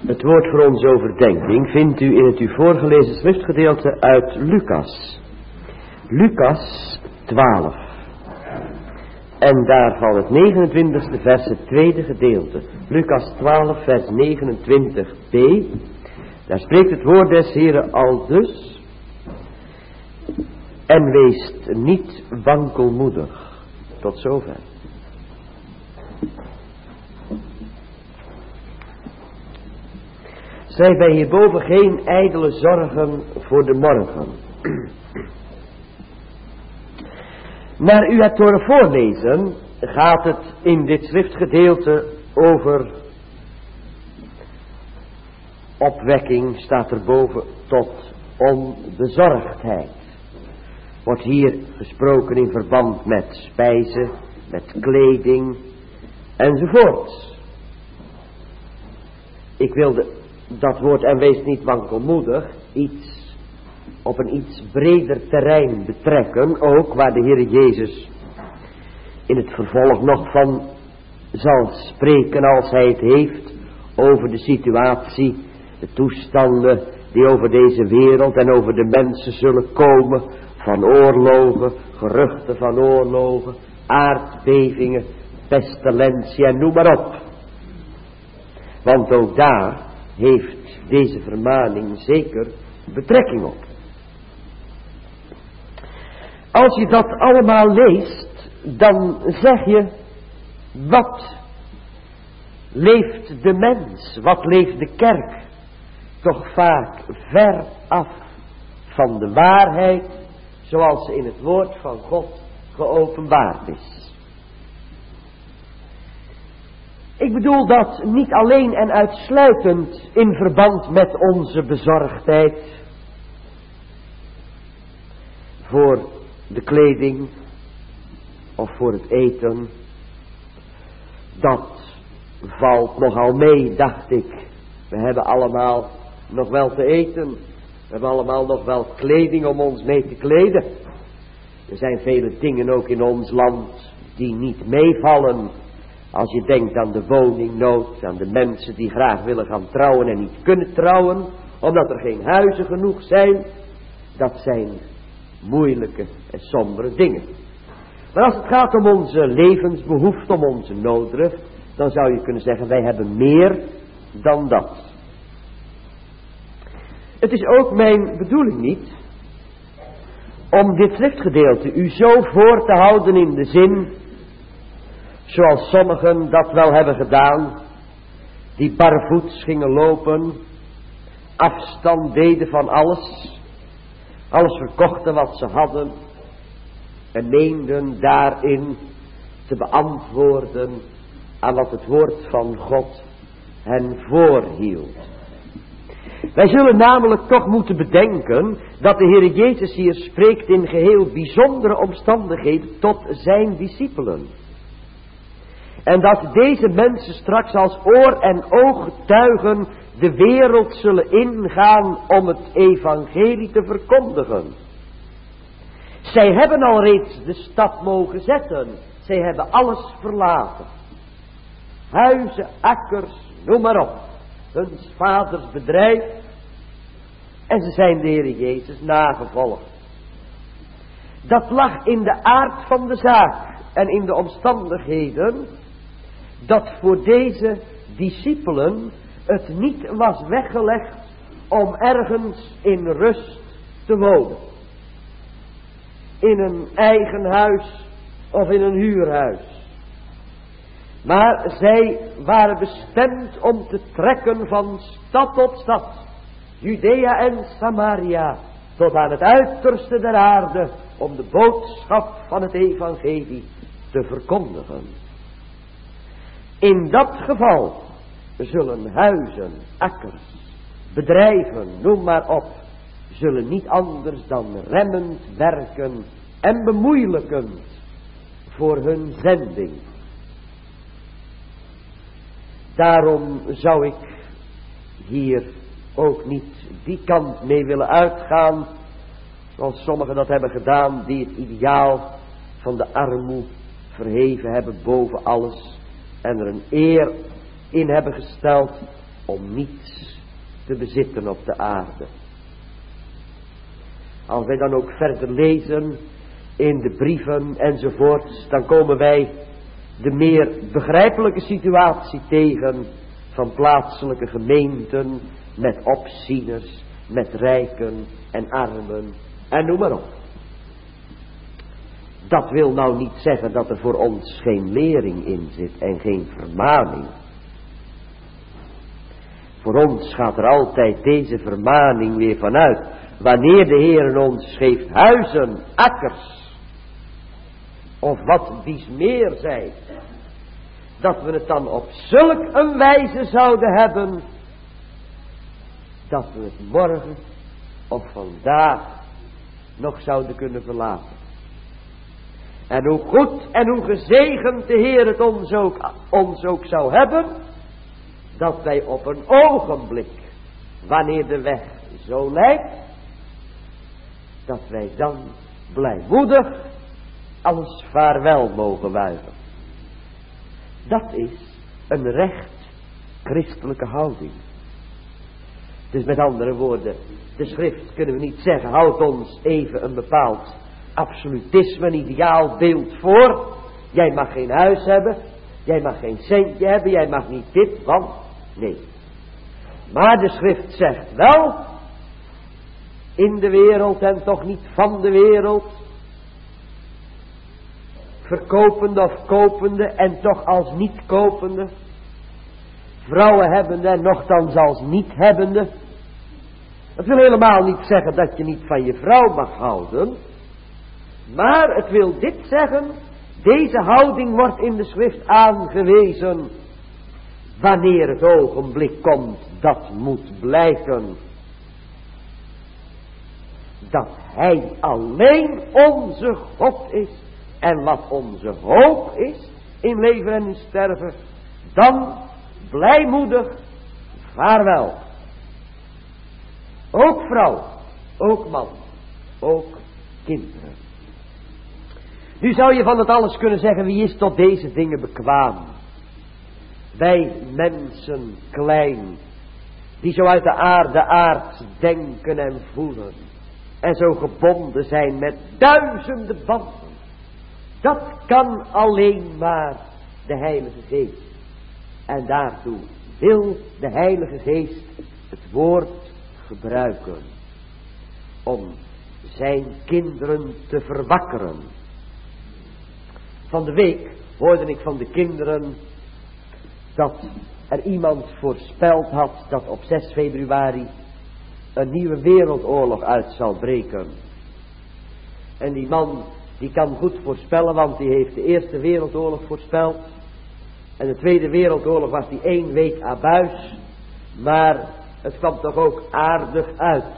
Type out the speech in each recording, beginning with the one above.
Het woord voor onze overdenking vindt u in het u voorgelezen schriftgedeelte uit Lucas. Lucas 12. En daarvan het 29e vers, het tweede gedeelte. Lucas 12 vers 29b. Daar spreekt het woord des Heren aldus. En weest niet wankelmoedig. Tot zover. Zij wij hierboven geen ijdele zorgen voor de morgen. Naar u het horen voorlezen gaat het in dit schriftgedeelte over opwekking, staat erboven, tot onbezorgdheid. Wordt hier gesproken in verband met spijzen, met kleding enzovoort. Ik wilde dat woord en wees niet wankelmoedig op een iets breder terrein betrekken, ook waar de Heer Jezus in het vervolg nog van zal spreken als hij het heeft over de situatie, de toestanden die over deze wereld en over de mensen zullen komen, van oorlogen, geruchten van oorlogen, aardbevingen, pestilentie en noem maar op. Want ook daar heeft deze vermaning zeker betrekking op. Als je dat allemaal leest, dan zeg je, wat leeft de mens, wat leeft de kerk toch vaak ver af van de waarheid zoals ze in het woord van God geopenbaard is. Ik bedoel dat niet alleen en uitsluitend in verband met onze bezorgdheid voor de kleding of voor het eten. Dat valt nogal mee, dacht ik. We hebben allemaal nog wel te eten. We hebben allemaal nog wel kleding om ons mee te kleden. Er zijn vele dingen ook in ons land die niet meevallen. Als je denkt aan de woningnood, aan de mensen die graag willen gaan trouwen en niet kunnen trouwen, omdat er geen huizen genoeg zijn. Dat zijn moeilijke en sombere dingen. Maar als het gaat om onze levensbehoefte, om onze nooddruft, dan zou je kunnen zeggen, wij hebben meer dan dat. Het is ook mijn bedoeling niet om dit schriftgedeelte u zo voor te houden in de zin, zoals sommigen dat wel hebben gedaan, die barvoets gingen lopen, afstand deden van alles verkochten wat ze hadden en meenden daarin te beantwoorden aan wat het woord van God hen voorhield. Wij zullen namelijk toch moeten bedenken dat de Heer Jezus hier spreekt in geheel bijzondere omstandigheden tot zijn discipelen. En dat deze mensen straks als oor- en ooggetuigen de wereld zullen ingaan om het evangelie te verkondigen. Zij hebben al reeds de stap mogen zetten. Zij hebben alles verlaten. Huizen, akkers, noem maar op. Hun vaders bedrijf. En ze zijn de Heer Jezus nagevolgd. Dat lag in de aard van de zaak en in de omstandigheden dat voor deze discipelen het niet was weggelegd om ergens in rust te wonen. In een eigen huis of in een huurhuis. Maar zij waren bestemd om te trekken van stad tot stad. Judea en Samaria tot aan het uiterste der aarde om de boodschap van het evangelie te verkondigen. In dat geval zullen huizen, akkers, bedrijven, noem maar op, zullen niet anders dan remmend werken en bemoeilijkend voor hun zending. Daarom zou ik hier ook niet die kant mee willen uitgaan, zoals sommigen dat hebben gedaan, die het ideaal van de armoe verheven hebben boven alles en er een eer in hebben gesteld om niets te bezitten op de aarde. Als wij dan ook verder lezen in de brieven enzovoorts, dan komen wij de meer begrijpelijke situatie tegen van plaatselijke gemeenten met opzieners, met rijken en armen en noem maar op. Dat wil nou niet zeggen dat er voor ons geen lering in zit en geen vermaning. Voor ons gaat er altijd deze vermaning weer vanuit. Wanneer de Heer ons geeft huizen, akkers, of wat dies meer zij, dat we het dan op zulk een wijze zouden hebben, dat we het morgen of vandaag nog zouden kunnen verlaten. En hoe goed en hoe gezegend de Heer het ons ook zou hebben, dat wij op een ogenblik, wanneer de weg zo lijkt, dat wij dan blijmoedig alles vaarwel mogen wuiven. Dat is een recht christelijke houding. Dus met andere woorden, de schrift kunnen we niet zeggen, houdt ons even een bepaald absolutisme, een ideaal beeld voor. Jij mag geen huis hebben, jij mag geen centje hebben, jij mag niet dit, want nee. Maar de schrift zegt wel, in de wereld en toch niet van de wereld, verkopende of kopende en toch als niet kopende, vrouwen hebbende en nochtans als niet hebbende. Dat wil helemaal niet zeggen dat je niet van je vrouw mag houden, maar het wil dit zeggen, deze houding wordt in de schrift aangewezen wanneer het ogenblik komt dat moet blijken dat Hij alleen onze God is en wat onze hoop is in leven en in sterven, dan blijmoedig vaarwel. Ook vrouw, ook man, ook kinderen. Nu zou je van het alles kunnen zeggen, wie is tot deze dingen bekwaam? Wij mensen klein, die zo uit de aard denken en voelen, en zo gebonden zijn met duizenden banden. Dat kan alleen maar de Heilige Geest. En daartoe wil de Heilige Geest het woord gebruiken om zijn kinderen te verwakkeren. Van de week hoorde ik van de kinderen dat er iemand voorspeld had dat op 6 februari een nieuwe wereldoorlog uit zal breken. En die man die kan goed voorspellen, want die heeft de Eerste Wereldoorlog voorspeld. En de Tweede Wereldoorlog was die 1 week abuis, maar het kwam toch ook aardig uit.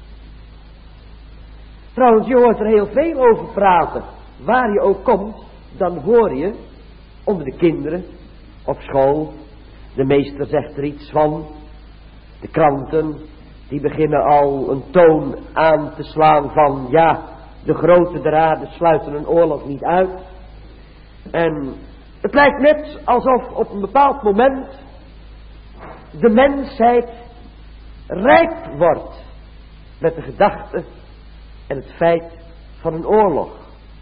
Trouwens, je hoort er heel veel over praten. Waar je ook komt, dan hoor je onder de kinderen op school, de meester zegt er iets van, de kranten die beginnen al een toon aan te slaan van ja, de grote draden sluiten een oorlog niet uit. En het lijkt net alsof op een bepaald moment de mensheid rijp wordt met de gedachte en het feit van een oorlog.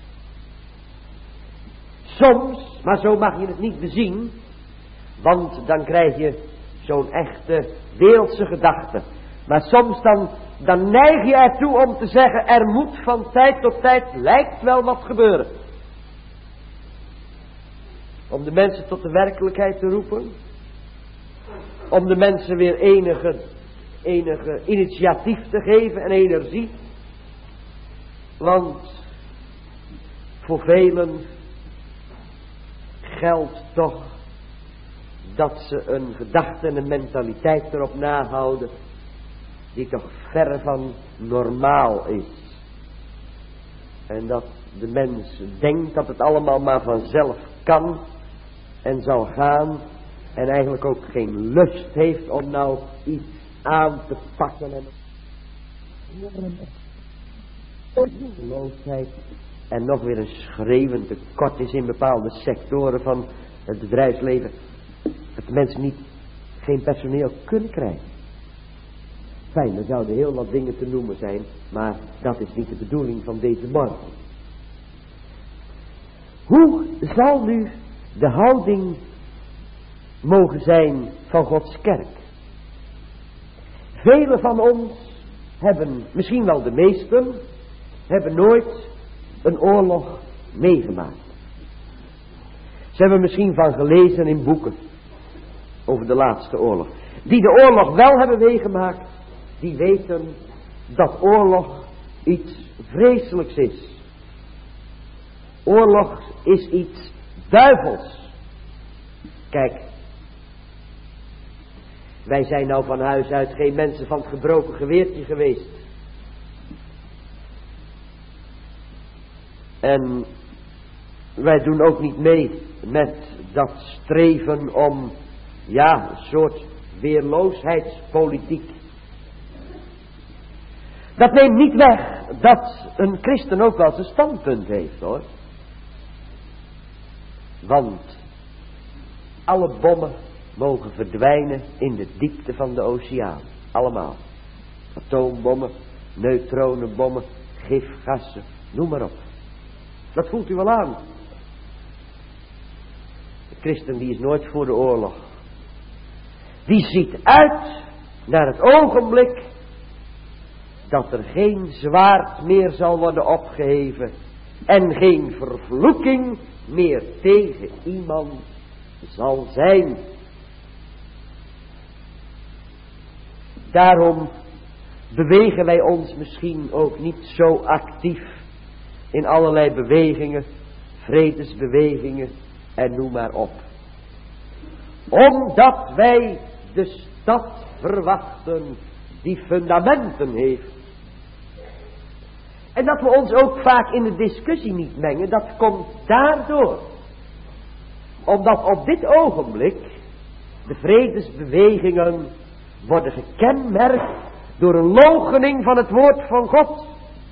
Soms, maar zo mag je het niet bezien, want dan krijg je zo'n echte wereldse gedachte. Maar soms dan neig je ertoe om te zeggen, er moet van tijd tot tijd lijkt wel wat gebeuren. Om de mensen tot de werkelijkheid te roepen. Om de mensen weer enige initiatief te geven en energie. Want voor velen geldt toch dat ze een gedachte en een mentaliteit erop nahouden die toch verre van normaal is. En dat de mens denkt dat het allemaal maar vanzelf kan en zal gaan en eigenlijk ook geen lust heeft om nou iets aan te pakken en geloofheid en nog weer een schreeuwend tekort is in bepaalde sectoren van het bedrijfsleven. Dat de mensen geen personeel kunnen krijgen. Fijn, er zouden heel wat dingen te noemen zijn, maar dat is niet de bedoeling van deze morgen. Hoe zal nu de houding mogen zijn van Gods kerk? Velen van ons hebben, misschien wel de meesten, hebben nooit een oorlog meegemaakt. Ze hebben misschien van gelezen in boeken over de laatste oorlog. Die de oorlog wel hebben meegemaakt, die weten dat oorlog iets vreselijks is. Oorlog is iets duivels. Kijk, wij zijn nou van huis uit geen mensen van het gebroken geweertje geweest. En wij doen ook niet mee met dat streven om, ja, een soort weerloosheidspolitiek. Dat neemt niet weg dat een christen ook wel zijn standpunt heeft, hoor. Want alle bommen mogen verdwijnen in de diepte van de oceaan. Allemaal. Atoombommen, neutronenbommen, gifgassen, noem maar op. Dat voelt u wel aan. De christen die is nooit voor de oorlog. Die ziet uit naar het ogenblik dat er geen zwaard meer zal worden opgeheven en geen vervloeking meer tegen iemand zal zijn. Daarom bewegen wij ons misschien ook niet zo actief in allerlei bewegingen, vredesbewegingen en noem maar op. Omdat wij de stad verwachten die fundamenten heeft. En dat we ons ook vaak in de discussie niet mengen, dat komt daardoor. Omdat op dit ogenblik de vredesbewegingen worden gekenmerkt door een loochening van het woord van God.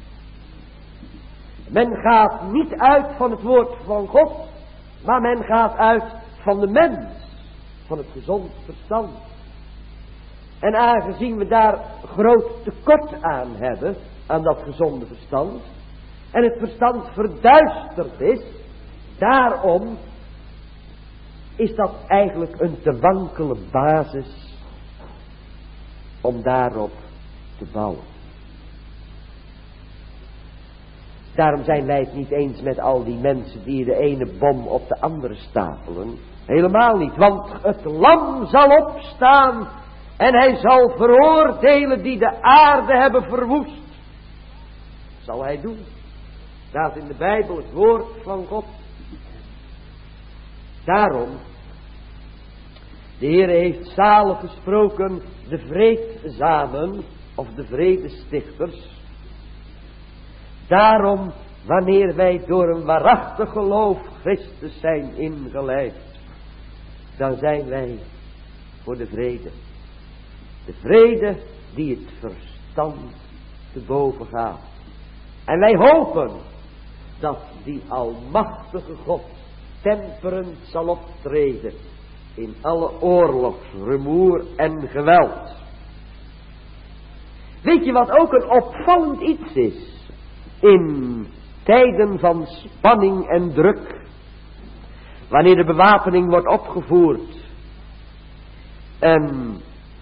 Men gaat niet uit van het woord van God, maar men gaat uit van de mens, van het gezond verstand. En aangezien we daar groot tekort aan hebben, aan dat gezonde verstand, en het verstand verduisterd is, daarom is dat eigenlijk een te wankele basis om daarop te bouwen. Daarom zijn wij het niet eens met al die mensen die de ene bom op de andere stapelen. Helemaal niet, want het lam zal opstaan en hij zal veroordelen die de aarde hebben verwoest. Dat zal hij doen. Staat in de Bijbel het woord van God. Daarom, de Heer heeft zalig gesproken, de vreedzamen of de vredestichters. Daarom, wanneer wij door een waarachtig geloof Christus zijn ingeleid, dan zijn wij voor de vrede. De vrede die het verstand te boven gaat. En wij hopen dat die almachtige God temperend zal optreden in alle oorlogsrumoer en geweld. Weet je wat ook een opvallend iets is? In tijden van spanning en druk, wanneer de bewapening wordt opgevoerd en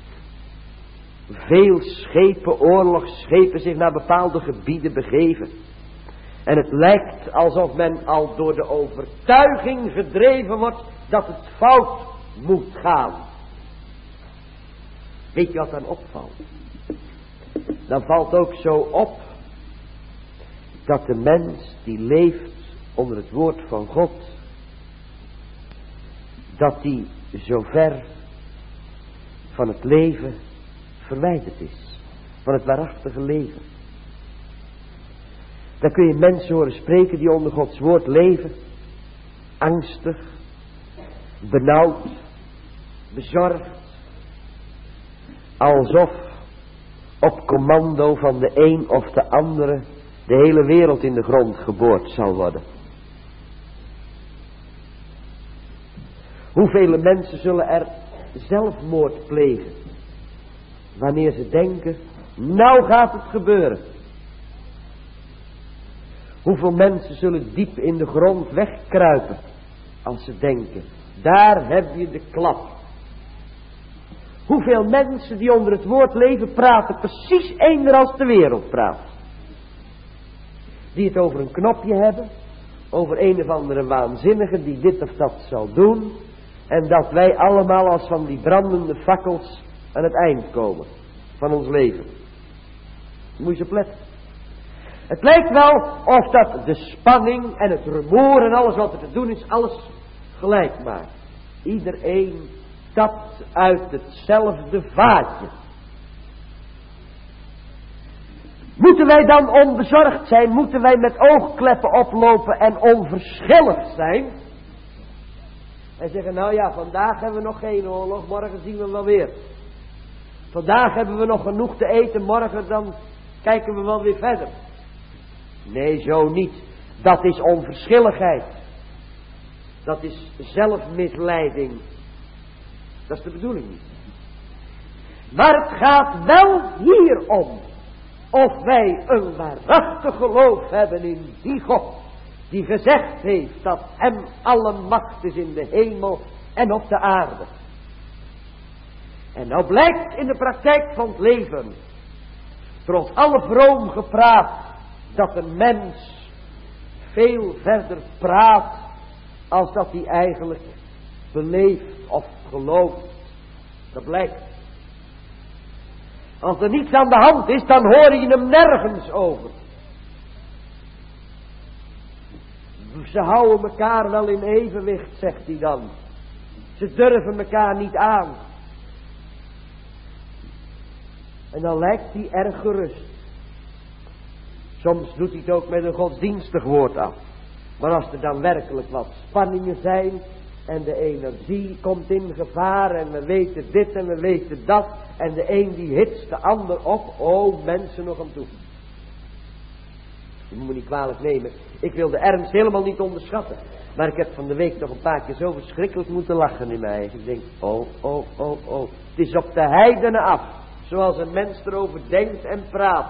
veel schepen, oorlogsschepen zich naar bepaalde gebieden begeven. En het lijkt alsof men al door de overtuiging gedreven wordt dat het fout moet gaan. Weet je wat dan opvalt? Dan valt ook zo op dat de mens die leeft onder het woord van God, dat die zo ver van het leven verwijderd is. Van het waarachtige leven. Dan kun je mensen horen spreken die onder Gods woord leven. Angstig. Benauwd. Bezorgd. Alsof op commando van de een of de andere de hele wereld in de grond geboord zal worden. Hoeveel mensen zullen er zelfmoord plegen. Wanneer ze denken, nou gaat het gebeuren. Hoeveel mensen zullen diep in de grond wegkruipen als ze denken, daar heb je de klap. Hoeveel mensen die onder het woord leven praten precies eender als de wereld praat. Die het over een knopje hebben, over een of andere waanzinnige die dit of dat zal doen. En dat wij allemaal als van die brandende fakkels aan het eind komen van ons leven. Moet je opletten. Het lijkt wel of dat de spanning en het rumoer en alles wat er te doen is, alles gelijk maakt. Iedereen tapt uit hetzelfde vaatje. Moeten wij dan onbezorgd zijn? Moeten wij met oogkleppen oplopen en onverschillig zijn? En zeggen, nou ja, vandaag hebben we nog geen oorlog, morgen zien we wel weer. Vandaag hebben we nog genoeg te eten, morgen dan kijken we wel weer verder. Nee, zo niet. Dat is onverschilligheid. Dat is zelfmisleiding. Dat is de bedoeling niet. Maar het gaat wel hier om of wij een waarachtig geloof hebben in die God die gezegd heeft dat hem alle macht is in de hemel en op de aarde. En nou blijkt in de praktijk van het leven, trots alle vroom gepraat, dat een mens veel verder praat als dat hij eigenlijk beleeft of gelooft. Dat blijkt. Als er niets aan de hand is, dan hoor je hem nergens over. Ze houden elkaar wel in evenwicht, zegt hij dan. Ze durven elkaar niet aan. En dan lijkt hij erg gerust. Soms doet hij het ook met een godsdienstig woord af. Maar als er dan werkelijk wat spanningen zijn en de energie komt in gevaar en we weten dit en we weten dat en de een die hitst de ander op, oh mensen nog aan toe. Je moet me niet kwalijk nemen. Ik wil de ernst helemaal niet onderschatten. Maar ik heb van de week nog een paar keer zo verschrikkelijk moeten lachen in mij. Ik denk, oh. Het is op de heidenen af. Zoals een mens erover denkt en praat.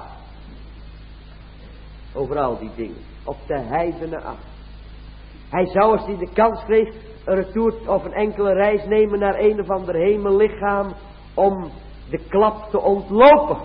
Over al die dingen. Op de heidenen af. Hij zou, als hij de kans kreeg, een retour of een enkele reis nemen naar een of ander hemellichaam om de klap te ontlopen.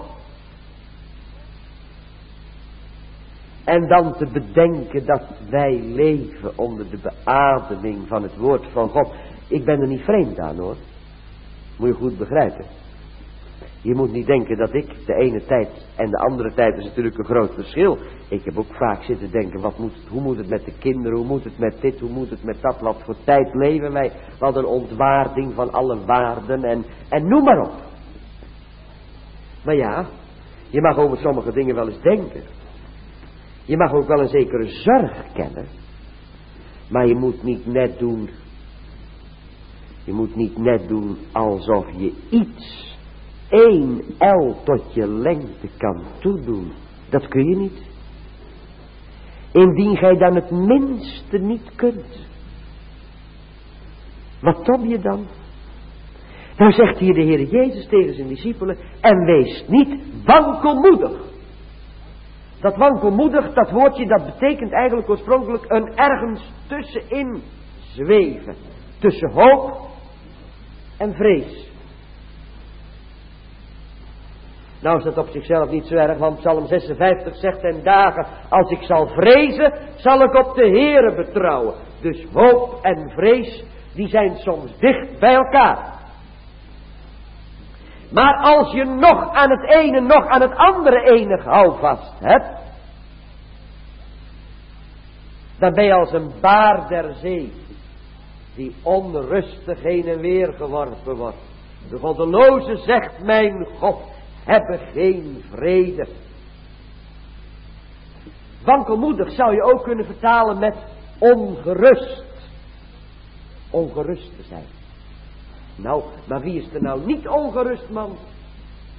En dan te bedenken dat wij leven onder de beademing van het woord van God. Ik ben er niet vreemd aan, hoor. Moet je goed begrijpen. Je moet niet denken dat ik de ene tijd en de andere tijd is natuurlijk een groot verschil. Ik heb ook vaak zitten denken, hoe moet het met de kinderen, hoe moet het met dit, hoe moet het met dat, wat voor tijd leven wij. Wat een ontwaarding van alle waarden en noem maar op. Maar ja, je mag over sommige dingen wel eens denken. Je mag ook wel een zekere zorg kennen. Maar je moet niet net doen. Je moet niet net doen alsof je iets 1 el tot je lengte kan toedoen. Dat kun je niet. Indien gij dan het minste niet kunt. Wat tom je dan? Nou zegt hier de Heer Jezus tegen zijn discipelen. En wees niet wankelmoedig. Dat wankelmoedig, dat woordje, dat betekent eigenlijk oorspronkelijk een ergens tussenin zweven. Tussen hoop en vrees. Nou is dat op zichzelf niet zo erg, want Psalm 56 zegt ten dagen, als ik zal vrezen, zal ik op de Heere betrouwen. Dus hoop en vrees, die zijn soms dicht bij elkaar. Maar als je nog aan het ene, nog aan het andere enig houvast hebt, dan ben je als een baar der zee, die onrustig heen en weer geworpen wordt. De goddeloze zegt, mijn God, hebben geen vrede. Wankelmoedig zou je ook kunnen vertalen met ongerust. Ongerust te zijn. Nou, maar wie is er nou niet ongerust, man?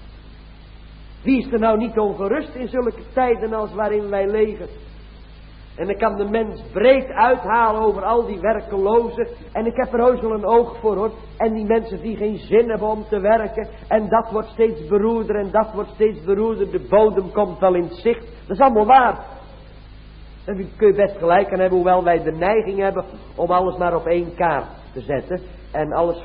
Wie is er nou niet ongerust in zulke tijden als waarin wij leven? En ik kan de mens breed uithalen over al die werkelozen. En ik heb er heus wel een oog voor, hoor. En die mensen die geen zin hebben om te werken. En dat wordt steeds beroerder en dat wordt steeds beroerder. De bodem komt wel in zicht. Dat is allemaal waar. En daar kun je best gelijk aan hebben. Hoewel wij de neiging hebben om alles maar op één kaart te zetten. En alles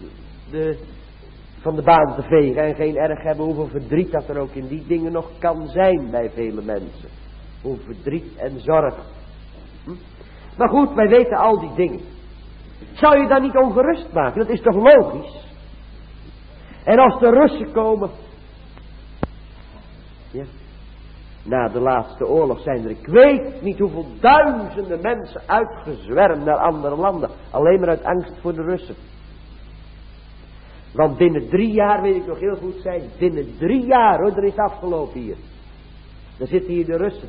van de baan te vegen. En geen erg hebben hoeveel verdriet dat er ook in die dingen nog kan zijn bij vele mensen. Hoe verdriet en zorg. Maar goed, wij weten al die dingen. Zou je dan niet ongerust maken? Dat is toch logisch? En als de Russen komen. Ja. Na de laatste oorlog zijn er, ik weet niet hoeveel duizenden mensen uitgezwermd naar andere landen. Alleen maar uit angst voor de Russen. Want binnen 3 jaar, weet ik nog heel goed zijn, binnen 3 jaar, hoor, er is afgelopen hier. Dan zitten hier de Russen.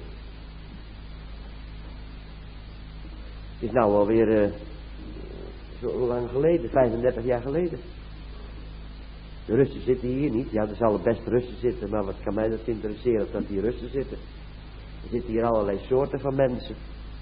Het is nou alweer zo lang geleden, 35 jaar geleden. De Russen zitten hier niet. Ja, er zullen best Russen zitten, maar wat kan mij dat interesseren dat die Russen zitten? Er zitten hier allerlei soorten van mensen.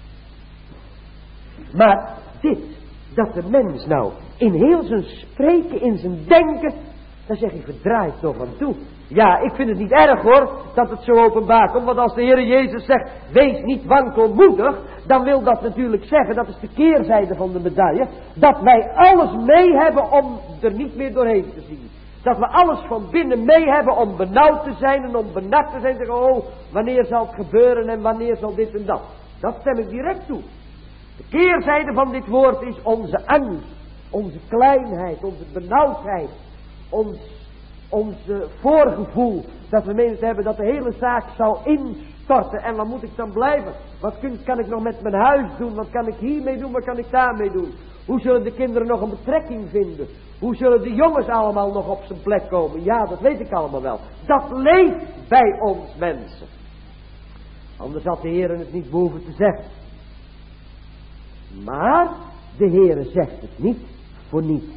Maar dit, dat de mens nou in heel zijn spreken, in zijn denken, dan zeg je verdraait nog aan toe. Ja, ik vind het niet erg, hoor, dat het zo openbaar komt. Want als de Heer Jezus zegt, wees niet wankelmoedig, dan wil dat natuurlijk zeggen, dat is de keerzijde van de medaille, dat wij alles mee hebben om er niet meer doorheen te zien. Dat we alles van binnen mee hebben om benauwd te zijn en om benakt te zijn. Zeggen, oh, wanneer zal het gebeuren en wanneer zal dit en dat. Dat stem ik direct toe. De keerzijde van dit woord is onze angst, onze kleinheid, onze benauwdheid, ons voorgevoel. Dat we menen te hebben dat de hele zaak zal instorten. En waar moet ik dan blijven? Wat kan ik nog met mijn huis doen? Wat kan ik hiermee doen? Wat kan ik daarmee doen? Hoe zullen de kinderen nog een betrekking vinden? Hoe zullen de jongens allemaal nog op zijn plek komen? Ja, dat weet ik allemaal wel. Dat leeft bij ons mensen. Anders had de Heer het niet behoeven te zeggen. Maar de Heer zegt het niet voor niets.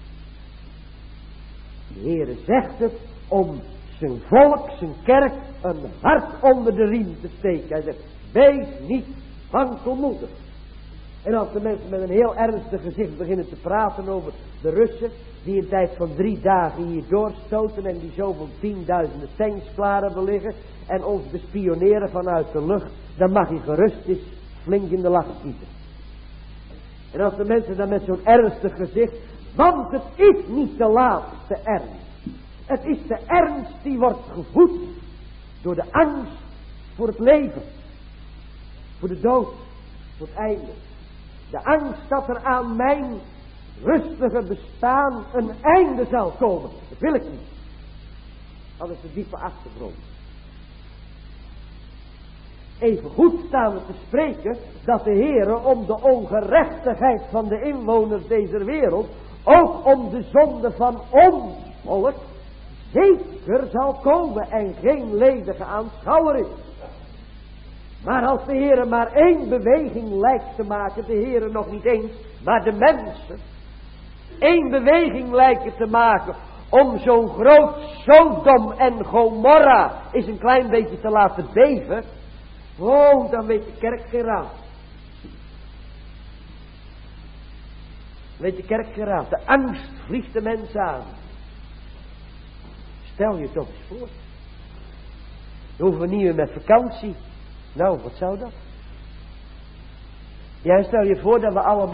De Heer zegt het om zijn volk, zijn kerk, een hart onder de riem te steken. Hij zegt, wees niet wankelmoedig. En als de mensen met een heel ernstig gezicht beginnen te praten over de Russen, die een tijd van 3 dagen hier doorstoten en die zoveel 10.000 tanks klaar hebben liggen en ons bespioneren vanuit de lucht, dan mag je gerust eens flink in de lach schieten. En als de mensen dan met zo'n ernstig gezicht, want het is niet de laatste ernst. Het is de ernst die wordt gevoed door de angst voor het leven. Voor de dood. Voor het einde. De angst dat er aan mijn rustige bestaan een einde zal komen. Dat wil ik niet. Dat is de diepe achtergrond. Even goed staan we te spreken dat de Heere om de ongerechtigheid van de inwoners deze wereld, ook om de zonde van ons volk, zeker zal komen en geen ledige aanschouwer is. Maar als de Heere maar 1 beweging lijkt te maken, de Heere nog niet eens, maar de mensen 1 beweging lijken te maken om zo'n groot Sodom en Gomorra eens een klein beetje te laten beven, oh, dan weet de kerk geen raad. Weet de kerk geen raad. De angst vliegt de mens aan. Stel je toch eens voor. Dan hoeven we niet meer met vakantie. Nou, wat zou dat? Ja, stel je voor dat we allemaal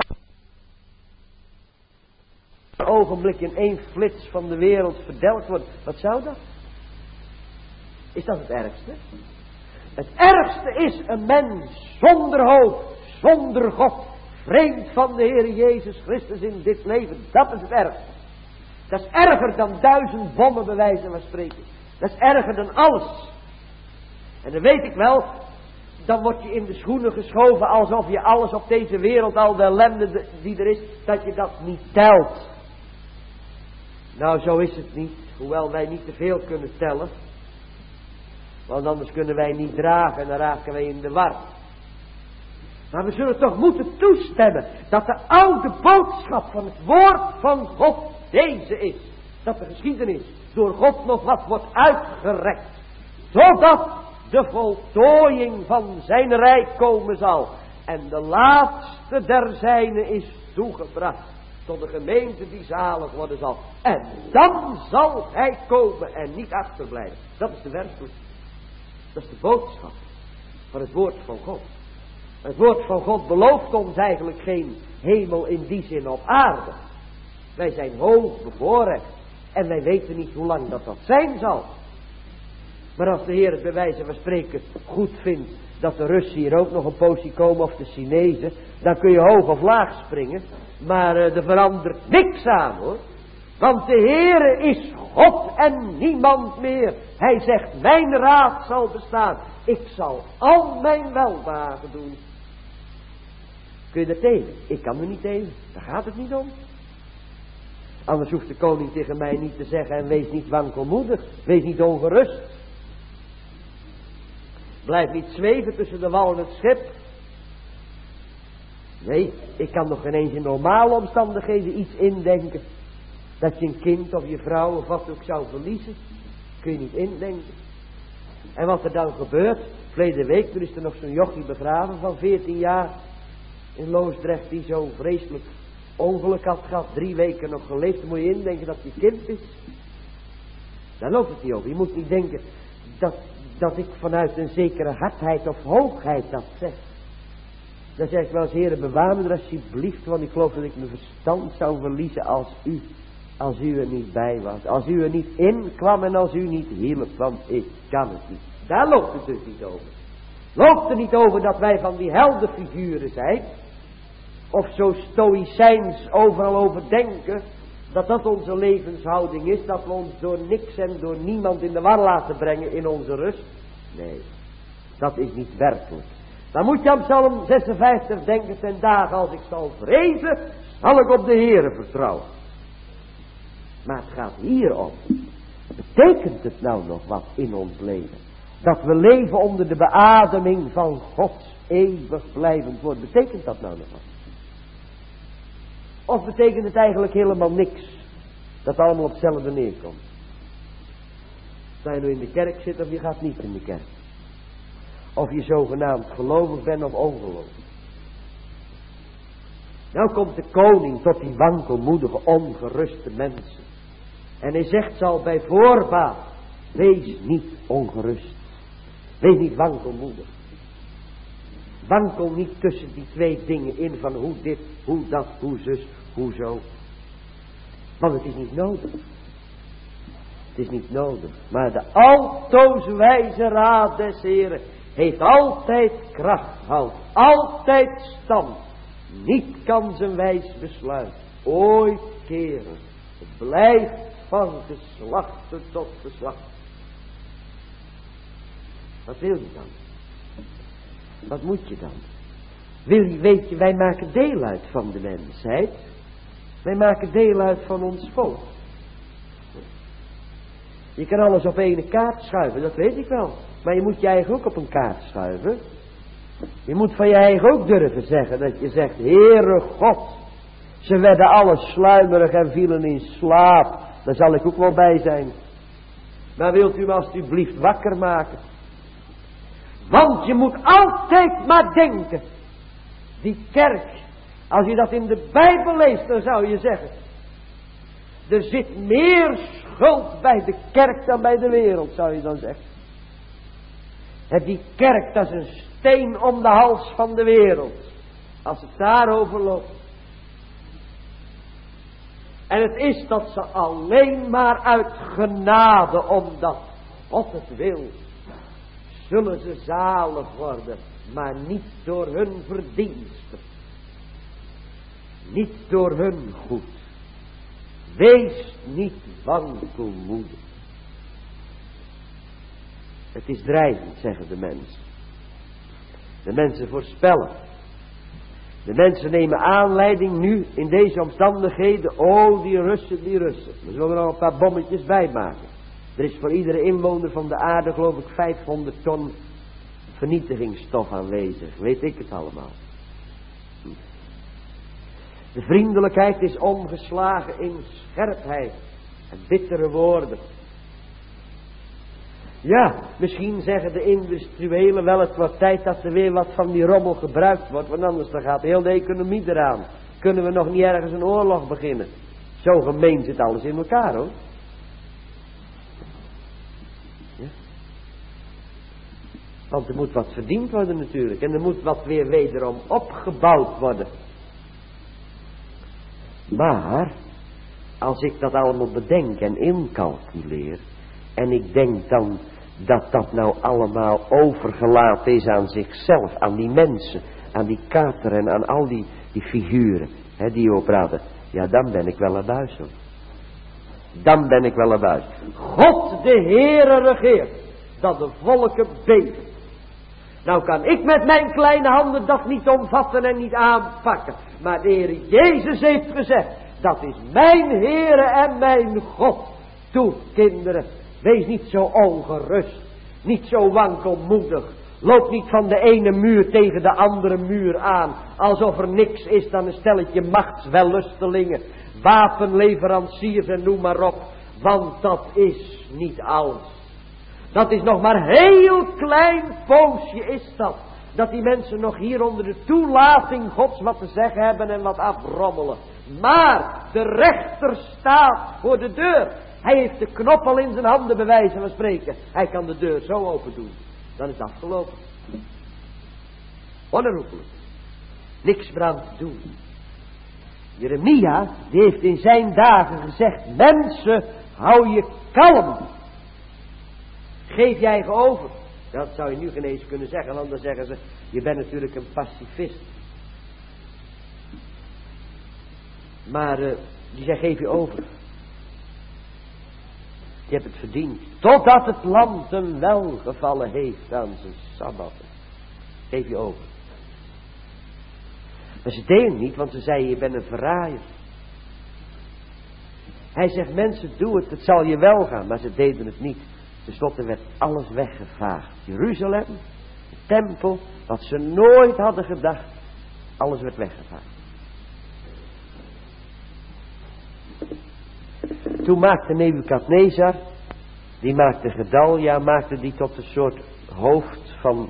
een ogenblik in 1 flits van de wereld verdelgd worden. Wat zou dat? Is dat het ergste? Het ergste is een mens zonder hoop, zonder God, vreemd van de Heer Jezus Christus in dit leven. Dat is het ergste. Dat is erger dan 1000 bommen bij wijze van spreken. Dat is erger dan alles. En dan weet ik wel, dan word je in de schoenen geschoven alsof je alles op deze wereld, al de ellende die er is, dat je dat niet telt. Nou, zo is het niet, hoewel wij niet te veel kunnen tellen. Want anders kunnen wij niet dragen en dan raken wij in de war. Maar we zullen toch moeten toestemmen dat de oude boodschap van het woord van God deze is. Dat de geschiedenis door God nog wat wordt uitgerekt. Zodat de voltooiing van zijn rijk komen zal. En de laatste der zijnen is toegebracht tot de gemeente die zalig worden zal. En dan zal hij komen en niet achterblijven. Dat is de werkelijkheid. Dat is de boodschap van het woord van God. Het woord van God belooft ons eigenlijk geen hemel in die zin op aarde. Wij zijn hoog bevoorrecht. En wij weten niet hoe lang dat zijn zal. Maar als de Heer het bij wijze van spreken goed vindt dat de Russen hier ook nog een poosje komen of de Chinezen, dan kun je hoog of laag springen. Maar er verandert niks aan hoor. Want de Heere is God en niemand meer. Hij zegt, mijn raad zal bestaan. Ik zal al mijn welbehagen doen. Kun je dat tegen? Ik kan er niet tegen. Daar gaat het niet om. Anders hoeft de koning tegen mij niet te zeggen, en wees niet wankelmoedig. Wees niet ongerust. Blijf niet zweven tussen de wal en het schip. Nee, ik kan nog geen eens in normale omstandigheden iets indenken. Dat je een kind of je vrouw of wat ook zou verliezen. Kun je niet indenken. En wat er dan gebeurt. Verleden week, toen is er nog zo'n jochie begraven van 14 jaar. In Loosdrecht die zo vreselijk ongeluk had gehad. 3 weken nog geleefd. Dan moet je indenken dat je kind is. Daar loopt het niet over. Je moet niet denken dat ik vanuit een zekere hardheid of hoogheid dat zeg. Dan zeg ik wel eens, Heere, bewaar me er alsjeblieft, want ik geloof dat ik mijn verstand zou verliezen als u er niet bij was. Als u er niet in kwam en als u niet hielp, want ik kan het niet. Daar loopt het dus niet over. Loopt er niet over dat wij van die heldenfiguren zijn, of zo stoïcijns overal over denken, dat onze levenshouding is, dat we ons door niks en door niemand in de war laten brengen in onze rust. Nee, dat is niet werkelijk. Dan moet je aan Psalm 56 denken, ten dagen als ik zal vrezen, zal ik op de Heere vertrouwen. Maar het gaat hier om. Betekent het nou nog wat in ons leven? Dat we leven onder de beademing van Gods eeuwig blijvend woord. Betekent dat nou nog wat? Of betekent het eigenlijk helemaal niks? Dat het allemaal op hetzelfde neerkomt. Of je nu in de kerk zit of je gaat niet in de kerk. Of je zogenaamd gelovig bent of ongelovig. Nou komt de koning tot die wankelmoedige, ongeruste mensen. En hij zegt zal bij voorbaat, wees niet ongerust. Wees niet wankelmoedig. Wankel niet tussen die 2 dingen in van hoe dit, hoe dat, hoe zus, hoe zo. Want het is niet nodig. Het is niet nodig. Maar de altoos wijze raad des Heren heeft altijd kracht, houdt altijd stand. Niet kan zijn wijs besluit ooit keren. Het blijft van geslachte tot geslacht. Wat wil je dan? Wat moet je dan? Weet je, wij maken deel uit van de mensheid. Wij maken deel uit van ons volk. Je kan alles op één kaart schuiven, dat weet ik wel. Maar je moet je eigen ook op een kaart schuiven. Je moet van je eigen ook durven zeggen. Dat je zegt, Heere God. Ze werden alle sluimerig en vielen in slaap. Daar zal ik ook wel bij zijn. Maar wilt u me alstublieft wakker maken? Want je moet altijd maar denken. Die kerk. Als je dat in de Bijbel leest, dan zou je zeggen. Er zit meer schuld bij de kerk dan bij de wereld, zou je dan zeggen. En die kerk, dat is een steen om de hals van de wereld. Als het daarover loopt. En het is dat ze alleen maar uit genade, omdat God het wil, zullen ze zalig worden, maar niet door hun verdiensten. Niet door hun goed. Wees niet wankelmoedig. Het is dreigend, zeggen de mensen. De mensen voorspellen. De mensen nemen aanleiding nu in deze omstandigheden. Oh, die Russen. We zullen er nog een paar bommetjes bij maken. Er is voor iedere inwoner van de aarde, geloof ik, 500 ton vernietigingsstof aanwezig. Weet ik het allemaal. De vriendelijkheid is omgeslagen in scherpheid en bittere woorden. Ja, misschien zeggen de industriëlen wel, het wordt tijd dat er weer wat van die rommel gebruikt wordt, want anders dan gaat heel de economie eraan. Kunnen we nog niet ergens een oorlog beginnen? Zo gemeen zit alles in elkaar, hoor. Ja. Want er moet wat verdiend worden natuurlijk. En er moet wat weer wederom opgebouwd worden. Maar, als ik dat allemaal bedenk en incalculeer, en ik denk dan dat dat nou allemaal overgelaten is aan zichzelf, aan die mensen, aan die kater en aan al die figuren, die opraden. Ja, dan ben ik wel een buis, hoor. Dan ben ik wel een buis. God de Heere regeert, dat de volken beven. Nou kan ik met mijn kleine handen dat niet omvatten en niet aanpakken. Maar de Heer Jezus heeft gezegd, dat is mijn Heere en mijn God. Toe, kinderen, wees niet zo ongerust, niet zo wankelmoedig. Loop niet van de ene muur tegen de andere muur aan, alsof er niks is dan een stelletje machtswellustelingen, wapenleveranciers en noem maar op. Want dat is niet alles. Dat is nog maar heel klein poosje is dat. Dat die mensen nog hier onder de toelating Gods wat te zeggen hebben en wat afrommelen. Maar de rechter staat voor de deur. Hij heeft de knop al in zijn handen bij wijze van spreken. Hij kan de deur zo open doen. Dan is het afgelopen. Onherroepelijk. Niks meer aan te doen. Jeremia, die heeft in zijn dagen gezegd, mensen, hou je kalm. Geef je eigen over. Dat zou je nu geen eens kunnen zeggen, want dan zeggen ze, je bent natuurlijk een pacifist. Maar die zegt, geef je over. Je hebt het verdiend. Totdat het land een welgevallen heeft aan zijn sabbatten. Geef je over. Maar ze deden het niet, want ze zeiden, je bent een verraaier. Hij zegt, mensen, doe het, het zal je wel gaan. Maar ze deden het niet. Ten slotte werd alles weggevaagd. Jeruzalem, de tempel, wat ze nooit hadden gedacht. Alles werd weggevaagd. Toen maakte Nebukadnezar, die maakte Gedalia, maakte die tot een soort hoofd van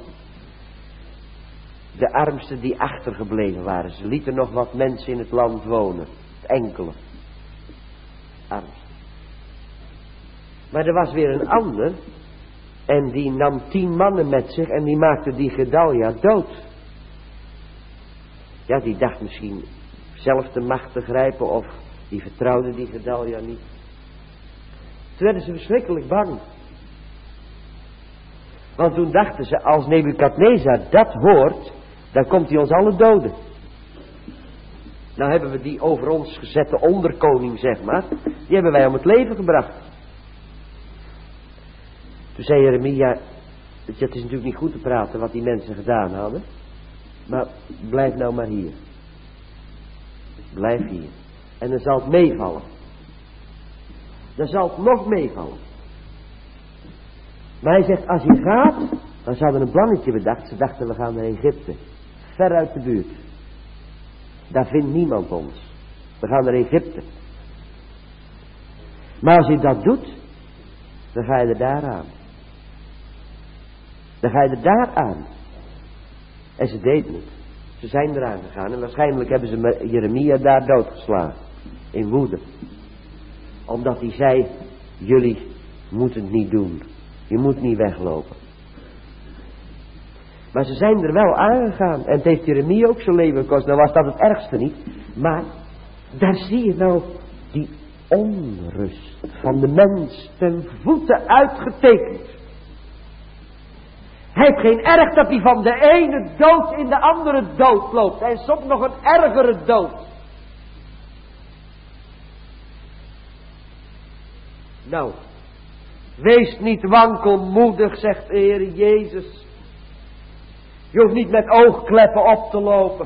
de armsten die achtergebleven waren. Ze lieten nog wat mensen in het land wonen. Enkele. Armsten. Maar er was weer een ander. En die nam 10 mannen met zich en die maakte die Gedalia dood. Ja, die dacht misschien zelf de macht te grijpen of die vertrouwde die Gedalia niet. Toen werden ze verschrikkelijk bang. Want toen dachten ze, als Nebukadnezar dat hoort, dan komt hij ons alle doden. Nou hebben we die over ons gezette onderkoning, zeg maar, die hebben wij om het leven gebracht. Toen zei Jeremia, het is natuurlijk niet goed te praten wat die mensen gedaan hadden, maar blijf nou maar hier. Blijf hier. En dan zal het meevallen. Dan zal het nog meevallen. Maar hij zegt, als hij gaat, dan ze hadden een plannetje bedacht. Ze dachten, we gaan naar Egypte. Ver uit de buurt. Daar vindt niemand ons. We gaan naar Egypte. Maar als hij dat doet, dan ga je er daar aan. Dan ga je er daar aan. En ze deden het. Ze zijn eraan gegaan en waarschijnlijk hebben ze Jeremia daar doodgeslagen. In woede. Omdat hij zei, jullie moeten het niet doen. Je moet niet weglopen. Maar ze zijn er wel aangegaan. En het heeft Jeremia ook zijn leven gekost. Nou was dat het ergste niet. Maar daar zie je nou die onrust van de mens ten voeten uitgetekend. Hij heeft geen erg dat hij van de ene dood in de andere dood loopt. En soms nog een ergere dood. Nou, wees niet wankelmoedig, zegt de Heer Jezus. Je hoeft niet met oogkleppen op te lopen.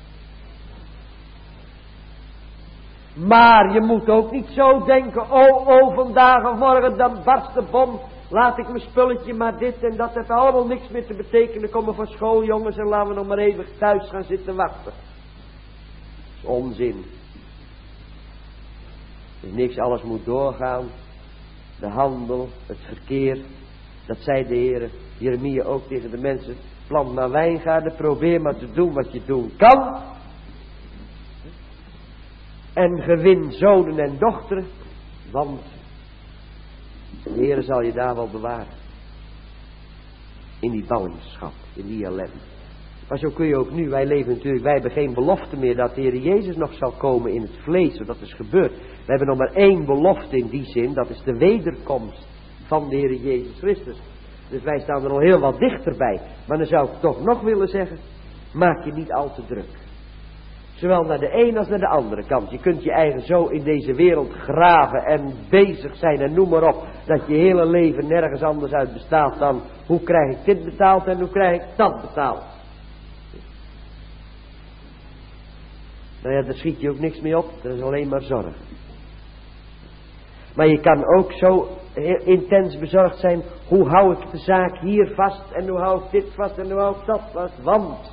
Maar je moet ook niet zo denken, oh, vandaag of morgen dan barst de bom. Laat ik mijn spulletje maar dit en dat. Het heeft allemaal niks meer te betekenen. Komen van school, jongens, en laten we nog maar even thuis gaan zitten wachten. Dat is onzin. Er is niks, alles moet doorgaan. De handel, het verkeer. Dat zei de Heer Jeremia ook tegen de mensen. Plant maar wijngaarden, probeer maar te doen wat je doen kan. En gewin zonen en dochteren. Want de Heer zal je daar wel bewaren. In die ballingschap, in die ellende. Maar zo kun je ook nu, wij leven natuurlijk, wij hebben geen belofte meer dat de Heer Jezus nog zal komen in het vlees. Dat is gebeurd. We hebben nog maar één belofte in die zin, dat is de wederkomst van de Heer Jezus Christus. Dus wij staan er al heel wat dichterbij. Maar dan zou ik toch nog willen zeggen, maak je niet al te druk. Zowel naar de een als naar de andere kant. Je kunt je eigen zo in deze wereld graven en bezig zijn en noem maar op. Dat je hele leven nergens anders uit bestaat dan hoe krijg ik dit betaald en hoe krijg ik dat betaald. Nou ja, daar schiet je ook niks mee op. Dat is alleen maar zorg. Maar je kan ook zo heel intens bezorgd zijn. Hoe hou ik de zaak hier vast en hoe hou ik dit vast en hoe hou ik dat vast. Want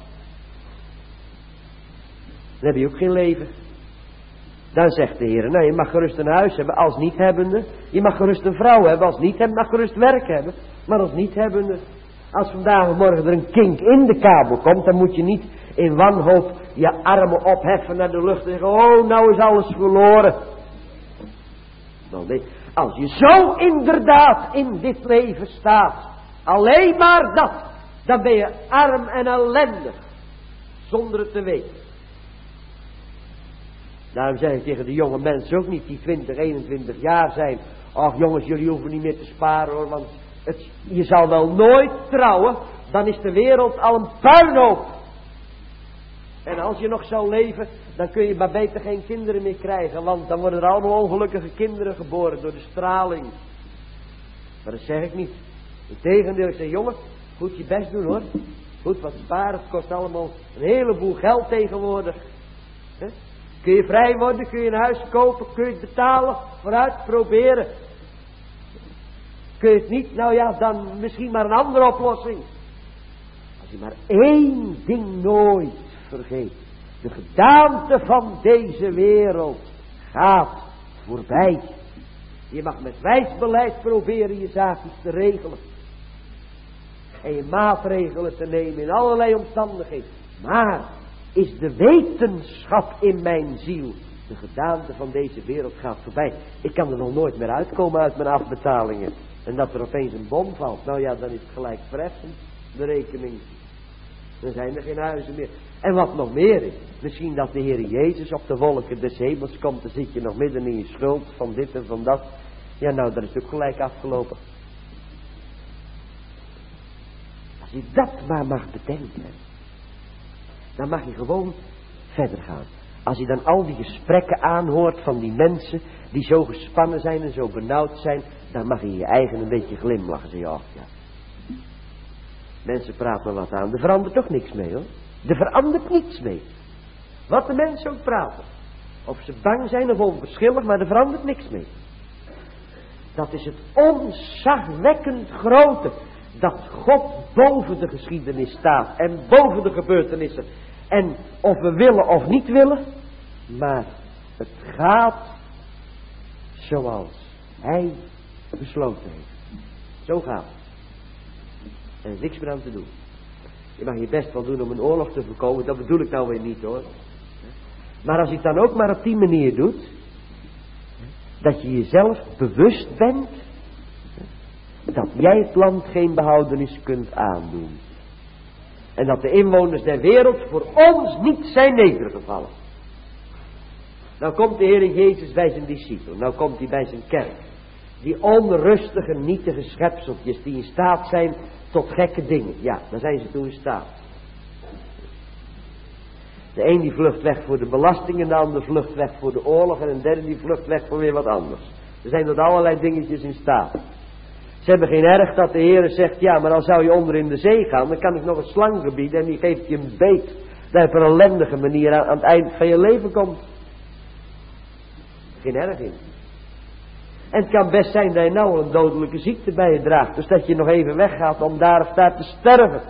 dan heb je ook geen leven. Dan zegt de Heer, nou je mag gerust een huis hebben als niet hebbende. Je mag gerust een vrouw hebben als niet hebbende. Je mag gerust werk hebben, maar als niet hebbende. Als vandaag of morgen er een kink in de kabel komt, dan moet je niet in wanhoop je armen opheffen naar de lucht en zeggen, oh nou is alles verloren. Nou nee, als je zo inderdaad in dit leven staat, alleen maar dat, dan ben je arm en ellendig, zonder het te weten. Daarom zeg ik tegen de jonge mensen ook niet die 20, 21 jaar zijn. Ach jongens, jullie hoeven niet meer te sparen hoor. Want je zal wel nooit trouwen. Dan is de wereld al een puinhoop. En als je nog zou leven, dan kun je maar beter geen kinderen meer krijgen. Want dan worden er allemaal ongelukkige kinderen geboren door de straling. Maar dat zeg ik niet. Integendeel, ik zeg jongen, goed je best doen hoor. Goed wat sparen, het kost allemaal een heleboel geld tegenwoordig. He? Kun je vrij worden, kun je een huis kopen, kun je het betalen, vooruit proberen. Kun je het niet, nou ja, dan misschien maar een andere oplossing. Als je maar één ding nooit vergeet. De gedaante van deze wereld gaat voorbij. Je mag met wijs beleid proberen je zaakjes te regelen. En je maatregelen te nemen in allerlei omstandigheden. Maar is de wetenschap in mijn ziel. De gedaante van deze wereld gaat voorbij. Ik kan er nog nooit meer uitkomen uit mijn afbetalingen. En dat er opeens een bom valt. Nou ja, dan is het gelijk verheffend. De rekening. Dan zijn er geen huizen meer. En wat nog meer is. Misschien dat de Heer Jezus op de wolken des hemels komt. Dan zit je nog midden in je schuld. Van dit en van dat. Ja nou, dat is ook gelijk afgelopen. Als je dat maar mag bedenken. Dan mag je gewoon verder gaan. Als je dan al die gesprekken aanhoort van die mensen die zo gespannen zijn en zo benauwd zijn, dan mag je je eigen een beetje glimlachen. Zeg je, ach ja. Mensen praten wat aan. Er verandert toch niks mee hoor. Er verandert niets mee. Wat de mensen ook praten. Of ze bang zijn of onverschillig, maar er verandert niks mee. Dat is het ontzagwekkend grote. Dat God boven de geschiedenis staat. En boven de gebeurtenissen. En of we willen of niet willen. Maar het gaat zoals Hij besloten heeft. Zo gaat het. En er is niks meer aan te doen. Je mag je best wel doen om een oorlog te voorkomen. Dat bedoel ik nou weer niet hoor. Maar als je het dan ook maar op die manier doet. Dat je jezelf bewust bent. Dat jij het land geen behoudenis kunt aandoen. En dat de inwoners der wereld voor ons niet zijn nedergevallen. Nou komt de Heer Jezus bij zijn discipelen. Nou komt hij bij zijn kerk. Die onrustige, nietige schepseltjes die in staat zijn tot gekke dingen. Ja, daar zijn ze toe in staat. De een die vlucht weg voor de belasting en de ander vlucht weg voor de oorlog en een derde die vlucht weg voor weer wat anders. Ze zijn tot allerlei dingetjes in staat. Ze hebben geen erg dat de Heer zegt, ja, maar dan zou je onder in de zee gaan, dan kan ik nog een slang gebieden en die geeft je een beet. Dat op een ellendige manier aan het eind van je leven komt. Geen erg in. En het kan best zijn dat je nou een dodelijke ziekte bij je draagt, dus dat je nog even weggaat om daar of daar te sterven.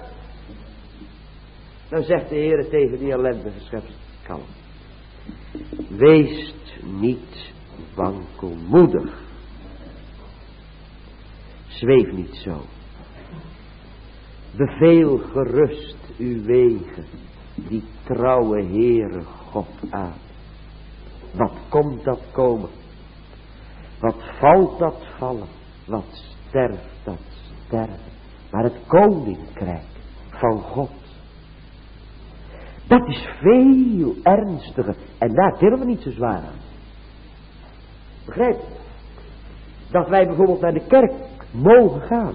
Dan zegt de Heer tegen die ellendige schepsel, kalm. Wees niet wankelmoedig. Zweef niet zo. Beveel gerust uw wegen, die trouwe Heere God aan. Wat komt dat komen? Wat valt dat vallen? Wat sterft dat sterven? Maar het koninkrijk van God, dat is veel ernstiger. En daar tillen we niet zo zwaar aan. Begrijp je? Dat wij bijvoorbeeld naar de kerk mogen gaan.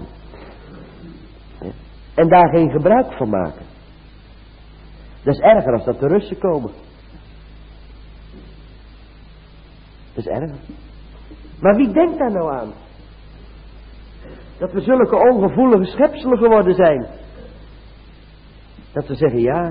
En daar geen gebruik van maken. Dat is erger als dat de Russen komen. Dat is erger. Maar wie denkt daar nou aan? Dat we zulke ongevoelige schepselen geworden zijn. Dat we zeggen ja.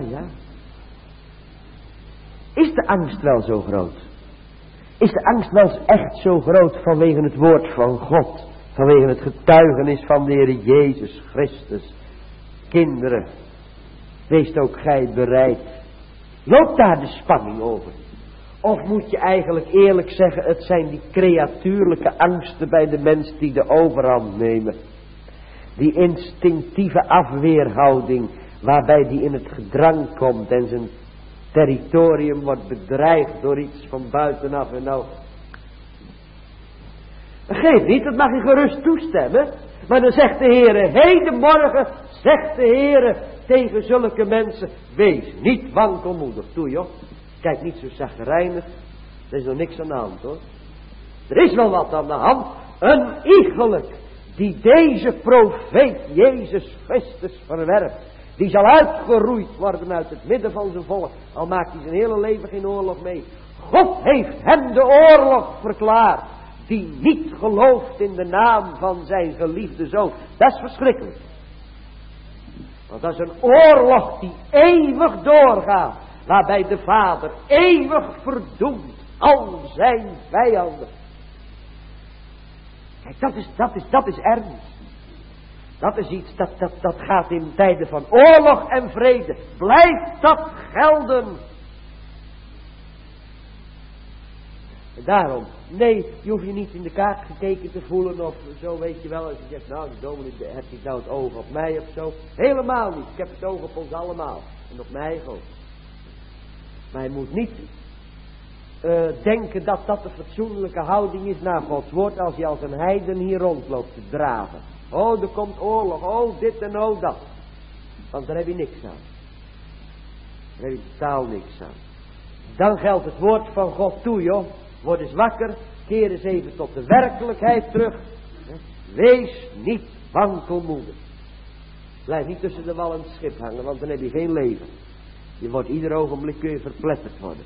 Is de angst wel zo groot? Is de angst wel echt zo groot vanwege het woord van God? Vanwege het getuigenis van de Heer Jezus Christus? Kinderen, wees ook gij bereid. Loopt daar de spanning over? Of moet je eigenlijk eerlijk zeggen, het zijn die creatuurlijke angsten bij de mens die de overhand nemen. Die instinctieve afweerhouding waarbij die in het gedrang komt en zijn territorium wordt bedreigd door iets van buitenaf. En nou, dat geeft niet, dat mag je gerust toestemmen. Maar dan zegt de Heere, hedenmorgen zegt de Heere tegen zulke mensen, wees niet wankelmoedig. Toe joh, kijk niet zo chagrijnig, er is nog niks aan de hand hoor. Er is wel wat aan de hand, een iegelijk die deze profeet Jezus Christus verwerpt. Die zal uitgeroeid worden uit het midden van zijn volk, al maakt hij zijn hele leven geen oorlog mee. God heeft hem de oorlog verklaard, die niet gelooft in de naam van zijn geliefde zoon. Dat is verschrikkelijk. Want dat is een oorlog die eeuwig doorgaat, waarbij de Vader eeuwig verdoemt al zijn vijanden. Kijk, dat is ernst. Dat is iets dat gaat in tijden van oorlog en vrede. Blijft dat gelden. En daarom, nee, je hoeft je niet in de kaart gekeken te voelen of zo, weet je wel. Als je zegt, nou, de dominee, heb je nou het oog op mij of zo? Helemaal niet. Ik heb het oog op ons allemaal. En op mij ook. Maar je moet niet denken dat dat de fatsoenlijke houding is naar Gods woord, als je als een heiden hier rondloopt te draven. Oh, er komt oorlog, oh dit en oh dat. Want daar heb je niks aan. Daar heb je totaal niks aan. Dan geldt het woord van God toe, joh. Word eens wakker, keer eens even tot de werkelijkheid terug. Wees niet wankelmoedig. Blijf niet tussen de wal en het schip hangen, want dan heb je geen leven. Je wordt ieder ogenblik kun je verpletterd worden.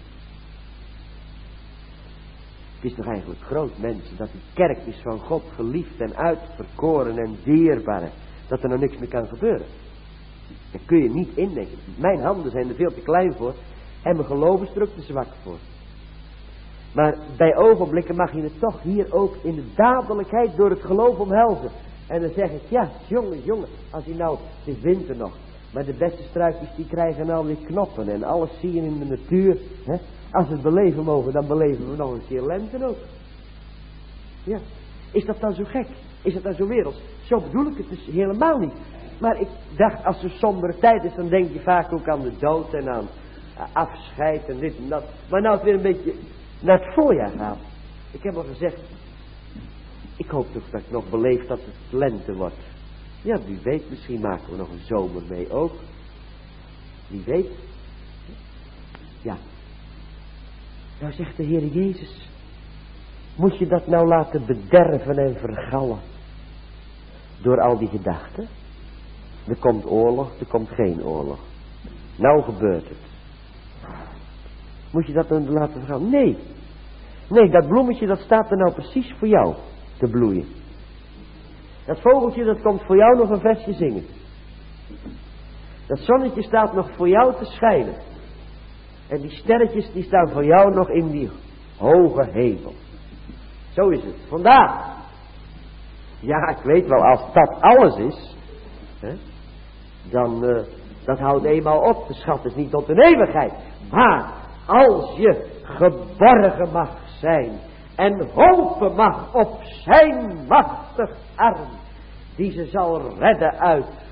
Het is toch eigenlijk groot, mensen, dat die kerk is van God geliefd en uitverkoren en dierbaar, dat er nou niks meer kan gebeuren. Daar kun je niet indenken. Mijn handen zijn er veel te klein voor en mijn geloof is er ook te zwak voor. Maar bij ogenblikken mag je het toch hier ook in de dadelijkheid door het geloof omhelzen. En dan zeg ik, ja, jongen, als je nou, het is winter nog, maar de beste struikjes die krijgen nou weer knoppen en alles zie je in de natuur. Hè? Als we het beleven mogen, dan beleven we nog een keer lente ook. Ja, is dat dan zo gek? Is dat dan zo werelds? Zo bedoel ik het dus helemaal niet. Maar ik dacht, als er sombere tijd is, dan denk je vaak ook aan de dood en aan afscheid en dit en dat. Maar nou het weer een beetje naar het voorjaar gaat. Ik heb al gezegd, ik hoop toch dat ik nog beleef dat het lente wordt. Ja, wie weet, misschien maken we nog een zomer mee ook. Wie weet. Ja. Nou zegt de Heer Jezus, moet je dat nou laten bederven en vergallen door al die gedachten? Er komt oorlog, er komt geen oorlog. Nou gebeurt het. Moet je dat dan laten vergallen? Nee. Nee, dat bloemetje dat staat er nou precies voor jou te bloeien. Dat vogeltje dat komt voor jou nog een versje zingen. Dat zonnetje staat nog voor jou te schijnen. En die sterretjes die staan voor jou nog in die hoge hemel. Zo is het. Vandaag. Ja, ik weet wel, als dat alles is, hè, dan dat houdt eenmaal op. De schat is niet tot een eeuwigheid. Maar als je geborgen mag zijn en hopen mag op zijn machtig arm, die ze zal redden uit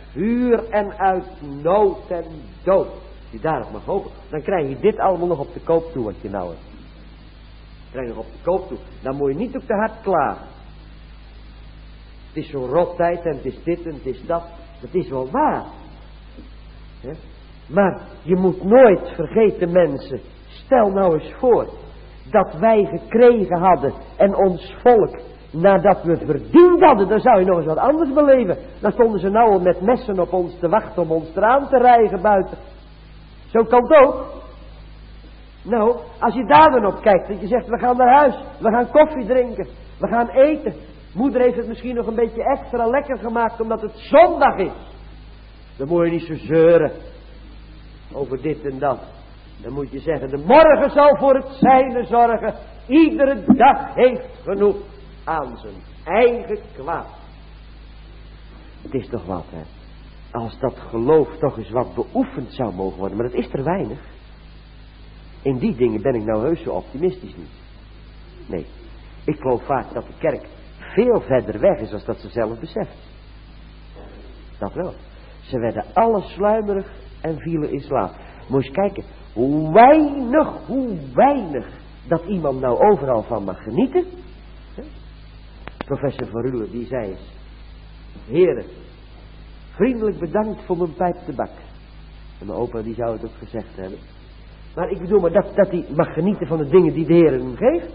vuur en uit nood en dood. Als je daarop mag hopen, dan krijg je dit allemaal nog op de koop toe wat je nou hebt. Krijg je nog op de koop toe. Dan moet je niet op de hart klagen. Het is zo'n rottijd en het is dit en het is dat. Dat is wel waar. He? Maar je moet nooit vergeten, mensen. Stel nou eens voor dat wij gekregen hadden en ons volk, nadat we verdiend hadden, dan zou je nog eens wat anders beleven. Dan stonden ze nou al met messen op ons te wachten om ons eraan te rijgen buiten. Zo kan het ook. Nou, als je daar dan op kijkt, dat je zegt, we gaan naar huis, we gaan koffie drinken, we gaan eten. Moeder heeft het misschien nog een beetje extra lekker gemaakt omdat het zondag is. Dan moet je niet zo zeuren over dit en dat. Dan moet je zeggen, de morgen zal voor het zijne zorgen. Iedere dag heeft genoeg aan zijn eigen kwaad. Het is toch wat, hè. Als dat geloof toch eens wat beoefend zou mogen worden. Maar dat is er weinig. In die dingen ben ik nou heus zo optimistisch niet. Nee, ik geloof vaak dat de kerk veel verder weg is dan dat ze zelf beseft. Dat wel. Ze werden alle sluimerig en vielen in slaap. Moet je eens kijken, hoe weinig dat iemand nou overal van mag genieten. Professor Van Rulen die zei eens, heren, vriendelijk bedankt voor mijn pijp tabak. En mijn opa die zou het ook gezegd hebben. Maar ik bedoel maar dat hij mag genieten van de dingen die de Heer hem geeft.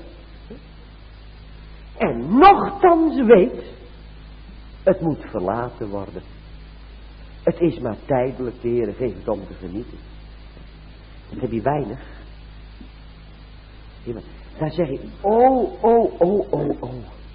En nochtans weet, het moet verlaten worden. Het is maar tijdelijk, de Heer geeft het om te genieten. Dat heb je weinig. Daar zeg je, oh.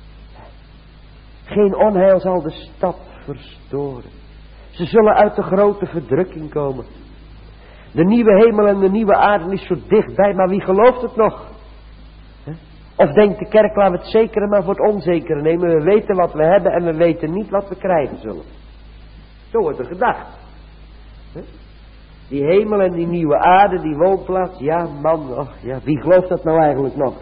Geen onheil zal de stad verstoren. Ze zullen uit de grote verdrukking komen. De nieuwe hemel en de nieuwe aarde is zo dichtbij, maar wie gelooft het nog? Of denkt de kerk, laten we het zekere maar voor het onzekere nemen. We weten wat we hebben en we weten niet wat we krijgen zullen. Zo wordt er gedacht. Die hemel en die nieuwe aarde, die woonplaats, ja man, och, ja, wie gelooft dat nou eigenlijk nog, hè?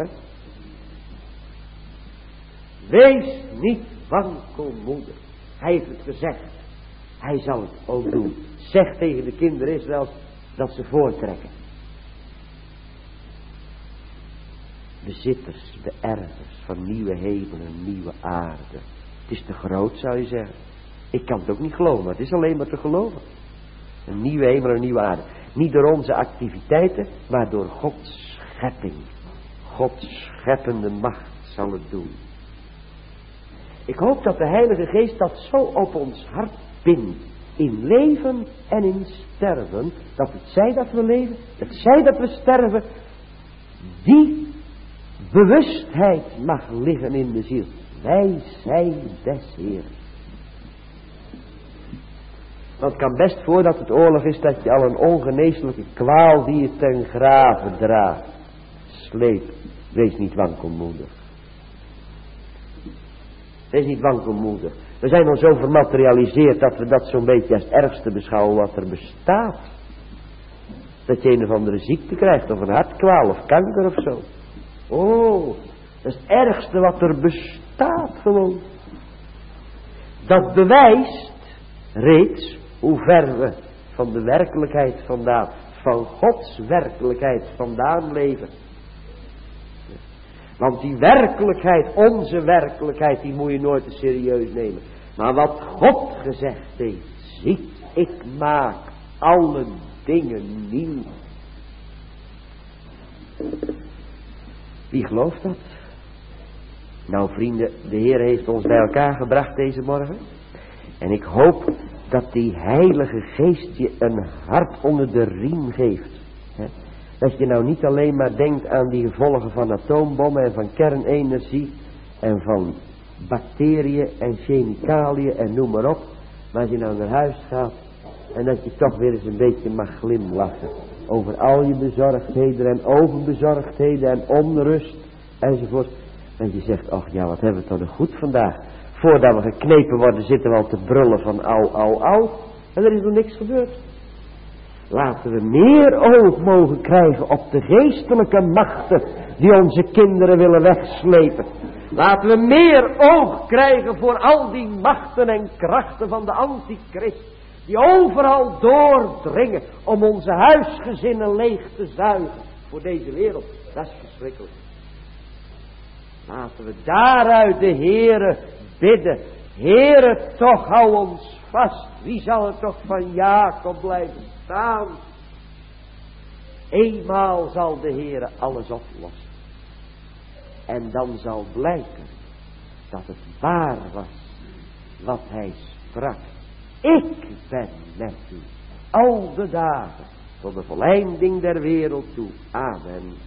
Wees niet wankelmoedig. Hij heeft het gezegd. Hij zal het ook doen. Zeg tegen de kinderen Israëls dat ze voortrekken. Bezitters, beërvers van nieuwe hemel en nieuwe aarde. Het is te groot, zou je zeggen. Ik kan het ook niet geloven, maar het is alleen maar te geloven. Een nieuwe hemel en een nieuwe aarde. Niet door onze activiteiten, maar door Gods schepping. Gods scheppende macht zal het doen. Ik hoop dat de Heilige Geest dat zo op ons hart bindt. In leven en in sterven. Dat het zij dat we leven, het zij dat we sterven. Die bewustheid mag liggen in de ziel. Wij zijn des Heeren. Want het kan best voor dat het oorlog is dat je al een ongeneeslijke kwaal die je ten grave draagt. Sleept. Wees niet wankelmoedig. Wees niet wankelmoedig. We zijn al zo vermaterialiseerd dat we dat zo'n beetje als het ergste beschouwen wat er bestaat. Dat je een of andere ziekte krijgt, of een hartkwaal, of kanker of zo. Oh, dat is het ergste wat er bestaat gewoon. Dat bewijst reeds hoe ver we van de werkelijkheid vandaan, van Gods werkelijkheid vandaan leven. Want die werkelijkheid, onze werkelijkheid, die moet je nooit te serieus nemen. Maar wat God gezegd heeft, ziet, ik maak alle dingen nieuw. Wie gelooft dat? Nou vrienden, de Heer heeft ons bij elkaar gebracht deze morgen. En ik hoop dat die Heilige Geest je een hart onder de riem geeft. Dat je nou niet alleen maar denkt aan die gevolgen van atoombommen en van kernenergie en van bacteriën en chemicaliën en noem maar op. Maar als je nou naar huis gaat en dat je toch weer eens een beetje mag glimlachen over al je bezorgdheden en overbezorgdheden en onrust enzovoort. En je zegt, ach ja, wat hebben we toch nog goed vandaag. Voordat we geknepen worden zitten we al te brullen van au. En er is nog niks gebeurd. Laten we meer oog mogen krijgen op de geestelijke machten die onze kinderen willen wegslepen. Laten we meer oog krijgen voor al die machten en krachten van de antichrist Die overal doordringen om onze huisgezinnen leeg te zuigen voor deze wereld. Dat is verschrikkelijk. Laten we daaruit de Heere bidden. Heere, toch hou ons vast. Wie zal er toch van Jacob blijven staan? Eenmaal zal de Heere alles oplossen. En dan zal blijken dat het waar was wat hij sprak. Ik ben met u al de dagen tot de volleinding der wereld toe. Amen.